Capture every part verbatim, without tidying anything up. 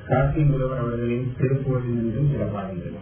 காசி முதல்வர் அவர்களின் திருப்பூரில் நின்றும் சில பாடல்கள்.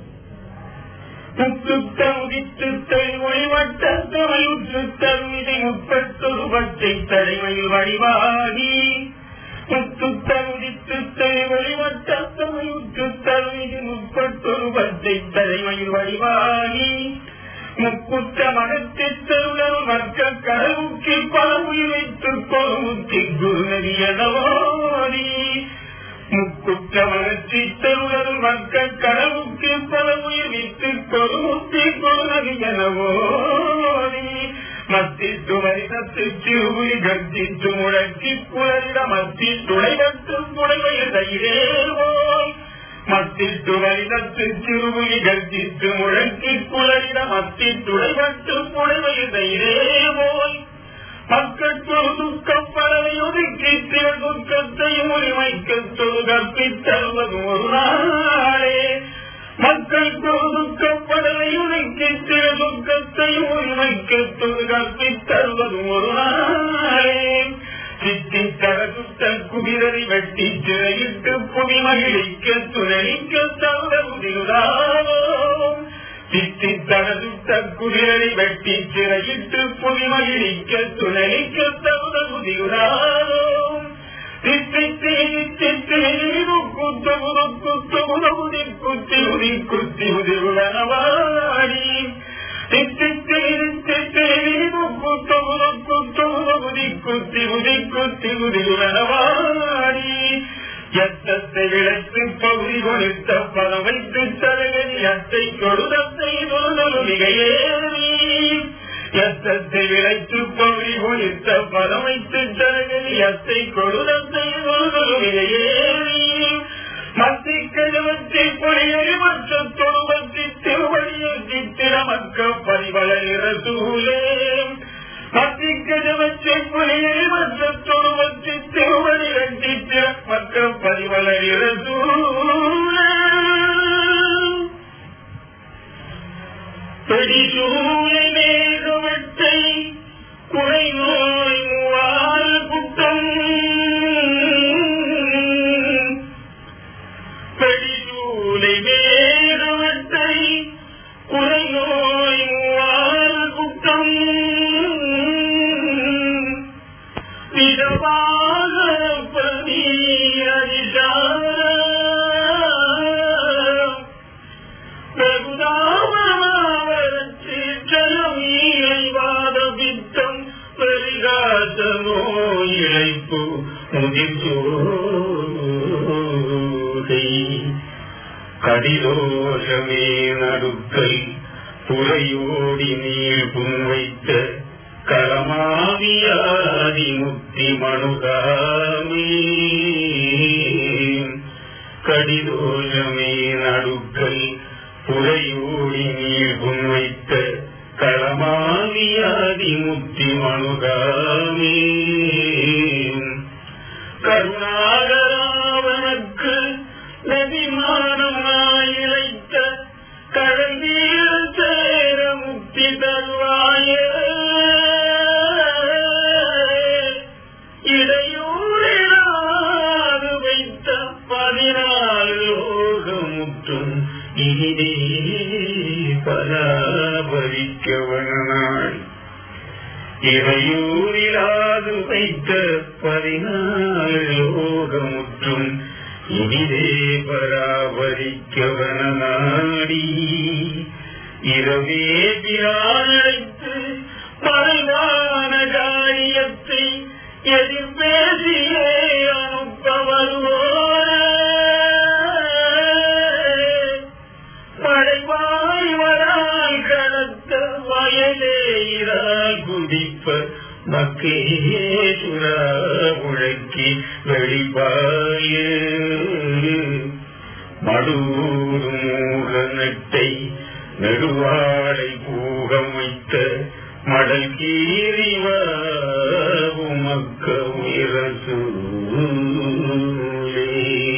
முப்பத்தொருபத்தை தலைமையில் வடிவாகி முத்துத்தருதித்து வழிவட்டமையுற்று தருவிதி முப்பத்தொருபத்தை தலைமையில் வடிவாகி முக்குற்ற மனத்தில் தருணம் மற்ற கடவுக்கு பல உயிர் வைத்துக் கொழுத்தி குருநதியனவாரி முக்குற்ற மனத்தில் தருணம் மற்ற கடவுக்கு பல உயிர் வைத்துக் கொழுத்தி குருநதியனவாரி மத்திட்டு வரிசத்து சிறுபுலி கர்ஜித்து முழக்கி குளரிட மத்தி துணைவற்று புனைவையதையிலேவோம் மத்திட்டு வரிசத்து சிறுபுலி கர்ஜித்து முழக்கி குளரிட மத்தி துணைவற்று புனைவையதையிலேவோம் மக்கட்கு துக்கம் பரவை ஒதுக்கி சில துக்கத்தையும் உரிமைக்கு தொழுகப்பித்தருவது ஒரு நாளே மக்களுக்கு துக்கம் படலை உனக்கு சில துக்கத்தையும் உரிமைக்கு தொழுகப்பித்தருவது ஒரு நாளே சித்தி தரதுத்த குபிரரை வெட்டி சிறையிட்டு புவி மகிழிக்க துணைக்க தருவதும் சித்தி தரதுத்த குபிரரை வெட்டி சிறையிட்டு புவி மகிழிக்க துணைக்க தருவதும் எத்தத்தை விளக்கு பகுதி கொடுத்த பறவைத்து தலைவரி அத்தை கொடுதத்தை மிகையேறி எத்தத்தை விளைத்து பகுதி கொடுத்த பறவைத்து தலைவரி அத்தை கொடுதத்தை மிகையேறி மத்தி கழுவத்தை பொழியை மற்ற தொழுவத்தி திருவழியை சித்திர மக்க பரிவளர சூழே மத்தி கழுவத்தை பொழியை மற்ற தொழுவத்தி திருவழியை சித்திர மக்க பரிவளர சூழே பெரிசூழை மேகவத்தை குறை நோய் மூவாறு குற்றம் பெரிசூழை மேகவத்தை குறை நோய் மூவாறு குற்றம் விதவாக பதி அரிசார பிரபுதாமரீழைவாதபித்தம் பெரிகாத நோயிழைப்பு முதிர்ந்தோரை கடிதோஷமே நடுக்கல் புறையோடி நீர் புன்வைத்த கலமாவியாதி முத்தி மனுகாமே கடிதோஷமே நடுக்கல் புறையோடி நீர் புன்வைத்த களமாவியாதி முத்தி மனுகாமே கருணாகராவனுக்கு நதிமானமாயிழைத்த கடந்தீர் சேர முக்தி தருவாய இடையூறாது வைத்த பதினாலு லோகமுற்றும் இனிதே பராபரிக்கவனாய் இறையூரிலாது வைத்த பதினாலு லோகமுற்றும் இனிதே பராபரிக்கவனாடி இரவே பிரானழைத்து மறைவான காரியத்தை எதிர்பேசியே அனுப்ப வருவோர படைவாய் வரால் கடத்த வயலேயிரால் குடிப்ப மக்கேசுரா முழக்கி வெளிப்பாய மடூர் மூல நட்டை நெடுவாளை பூகம் வைத்த மடல் கீறிவா உமக்க உயிரசூலே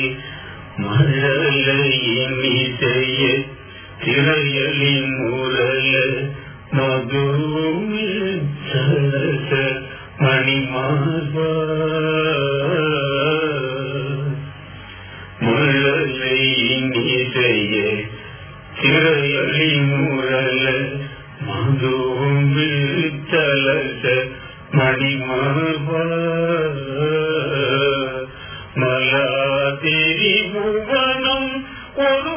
மழலையின் இசைய திரையலின் முரல மதுமில் சலச மணிமார்பா முள்ள ஒளி முரல மதுவும் விழுத்தலச மணிமார்பா மலாதிரி புவனம் ஒரு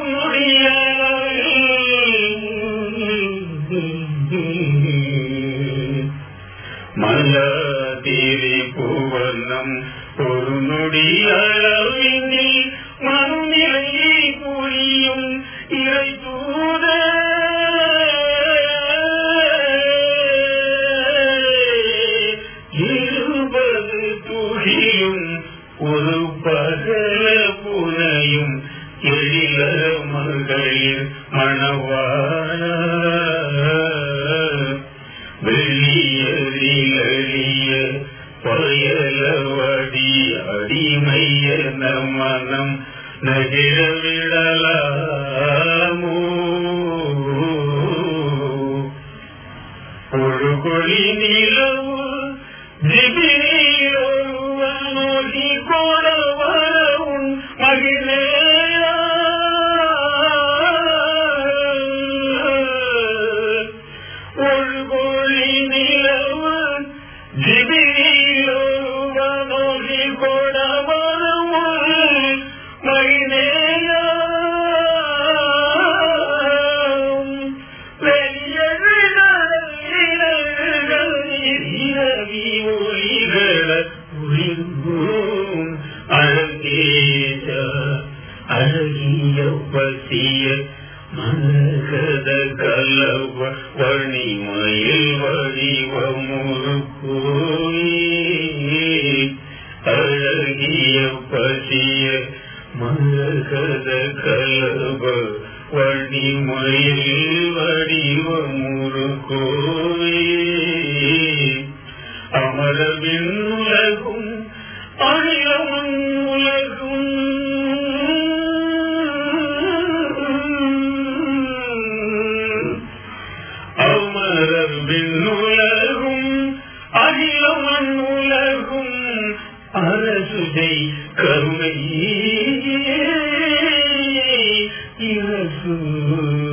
மலாதிரி புவனம் ஒரு நொடியளவினில் மறுநிலையை புரியும் இறை தூத இருபது துளியும் ஒரு பகல புனையும் எழில மகளிர் மணவாழ வெளியறிய பயலவடி அடிமைய மனம் நகிழ விடலாமோ ஒரு கொடி நிலவு ஜிபினி கோடவரும் மகிழே ஒரு கொடி நிலவு ஜிபினி கோடவரும் மகிழேயா அழகிய பசிய மனகத கலவ வணிமயில் வடிவமுறுக்கோயே அழகிய பசிய மனகத கலவ வணிமயில் வடிவமுறுக்கோயே அமரவின் உலகும் அழிலவன் உலகும் அமரவின் உலகும் அகிலவன் உலகும் அரசுதை கருணை இரசு